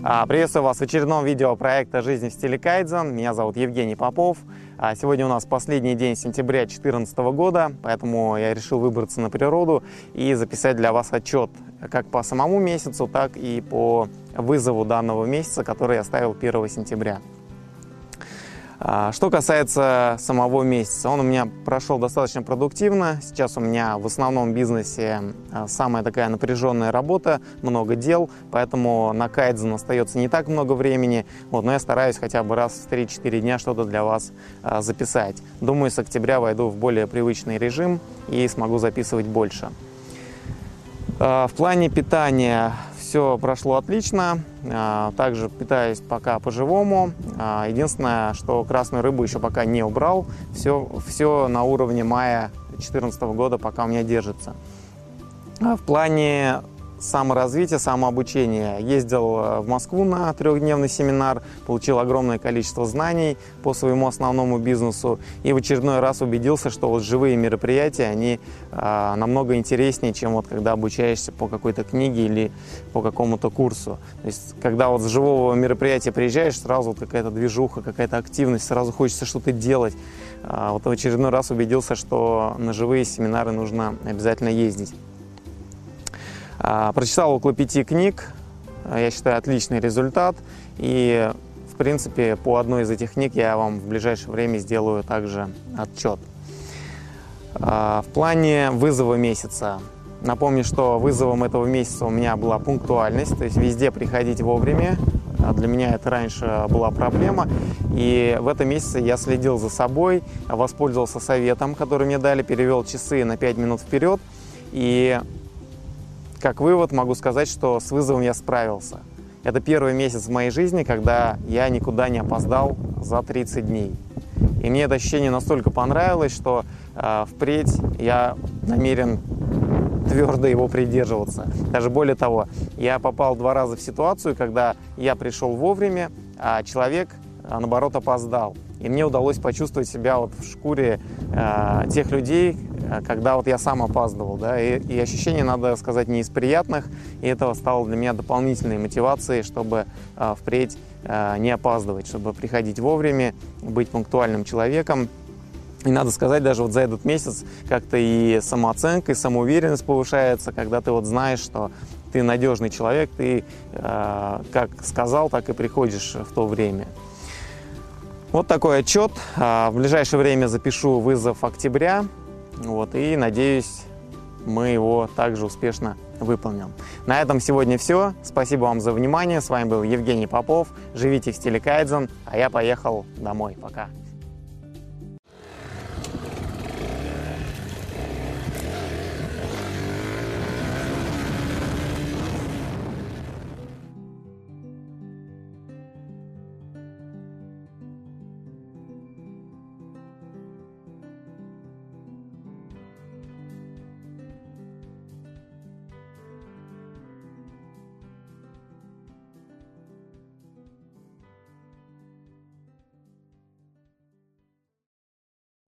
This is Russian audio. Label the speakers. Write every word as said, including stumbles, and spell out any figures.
Speaker 1: Приветствую вас в очередном видео проекта «Жизнь в стиле кайдзен». Меня зовут Евгений Попов. Сегодня у нас последний день сентября две тысячи четырнадцатого года, поэтому я решил выбраться на природу и записать для вас отчет как по самому месяцу, так и по вызову данного месяца, который я ставил первого сентября. Что касается самого месяца, он у меня прошел достаточно продуктивно. Сейчас у меня в основном бизнесе самая такая напряженная работа, много дел, поэтому на кайдзен остается не так много времени. Вот, но я стараюсь хотя бы раз в три-четыре дня что-то для вас записать. Думаю, с октября войду в более привычный режим и смогу записывать больше. В плане питания все прошло отлично, также питаюсь пока по-живому. Единственное, что красную рыбу еще пока не убрал, все, все на уровне мая две тысячи четырнадцатого года пока у меня держится. В плане саморазвития, самообучения ездил в Москву на трехдневный семинар, получил огромное количество знаний по своему основному бизнесу и в очередной раз убедился, что вот живые мероприятия, они а, намного интереснее, чем вот когда обучаешься по какой-то книге или по какому-то курсу. То есть, когда вот с живого мероприятия приезжаешь, сразу вот какая-то движуха, какая-то активность, сразу хочется что-то делать. А, вот в очередной раз убедился, что на живые семинары нужно обязательно ездить. Прочитал около пяти книг, я считаю, отличный результат, и в принципе по одной из этих книг я вам в ближайшее время сделаю также отчет. В плане вызова месяца, напомню, что вызовом этого месяца у меня была пунктуальность, то есть везде приходить вовремя. Для меня это раньше была проблема, и в этом месяце я следил за собой, воспользовался советом, который мне дали, перевел часы на пять минут вперед, и как вывод могу сказать, что с вызовом я справился. Это первый месяц в моей жизни, когда я никуда не опоздал за тридцать дней. И мне это ощущение настолько понравилось, что э, впредь я намерен твердо его придерживаться. Даже более того, я попал два раза в ситуацию, когда я пришел вовремя, а человек, наоборот, опоздал. И мне удалось почувствовать себя вот в шкуре э, тех людей, когда вот я сам опаздывал, да, и, и ощущение, надо сказать, не из приятных, и это стало для меня дополнительной мотивацией, чтобы э, впредь э, не опаздывать, чтобы приходить вовремя, быть пунктуальным человеком. И надо сказать, даже вот за этот месяц как-то и самооценка, и самоуверенность повышается, когда ты вот знаешь, что ты надежный человек, ты э, как сказал, так и приходишь в то время. Вот такой отчет. В ближайшее время запишу вызов октября. Вот, и надеюсь, мы его также успешно выполним. На этом сегодня все. Спасибо вам за внимание. С вами был Евгений Попов. Живите в стиле кайдзен. А я поехал домой. Пока.